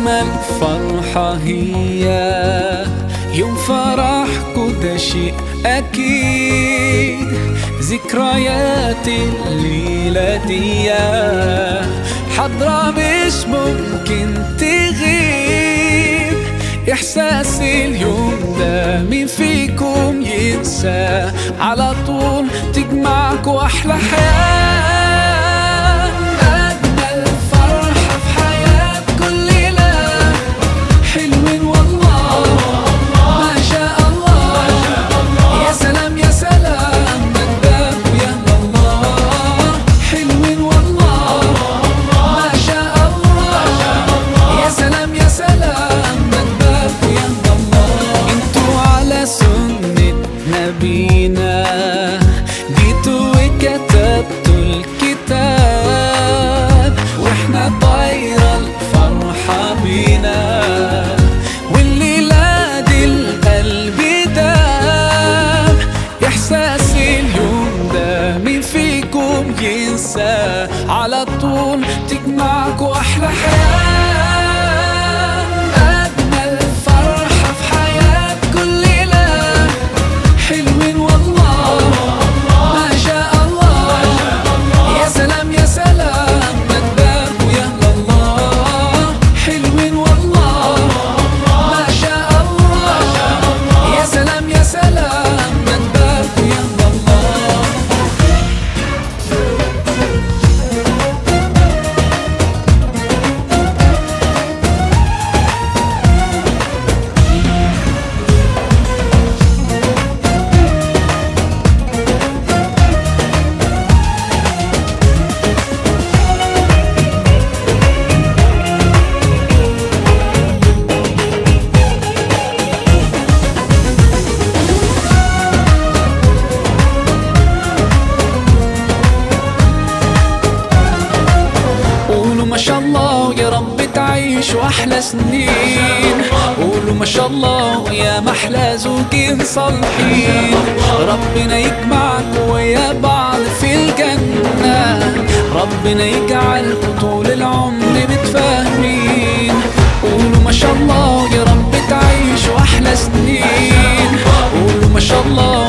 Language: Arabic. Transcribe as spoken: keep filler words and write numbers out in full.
أجمل فرحة هي يوم فرحكوا، ده شيء أكيد. ذكريات الليلة دي حضرة مش ممكن تغيب. إحساس اليوم ده مين فيكم ينسى؟ على طول تجمعكوا أحلى حياة. أجمل فرحة في حياة كل ليلة، حلوين والله ما شاء الله. يا سلام يا سلام مجدك ويا الله، حلوين والله ما شاء الله. يا سلام يا سلام مجدك ويا الله. انتوا على سنة نبينا جيتوا وكتبتوا الكتاب، واحنا طايرة الفرحة بينا، والليلة دي القلب داب. إحساس اليوم ده مين فيكم ينسى؟ على طول تجمعكوا أحلى حياة. أجمل فرحة في حياة كل ليلة، حلوين والله ما شاء الله. يا سلام يا سلام مجدك ويا الله، حلوين والله ما شاء الله. يا سلام يا سلام مجدك ويا الله. قولوا ما شاء الله يا رب تعيشوا أحلى سنين. قولوا ما شاء الله يا محلى زوجين صالحين. ربنا يجمعكوا ويا بعض في الجنة، ربنا يجعلكوا طول العمر متفاهمين. قولوا ما شاء الله يا رب تعيشوا أحلى سنين. قولوا ما شاء الله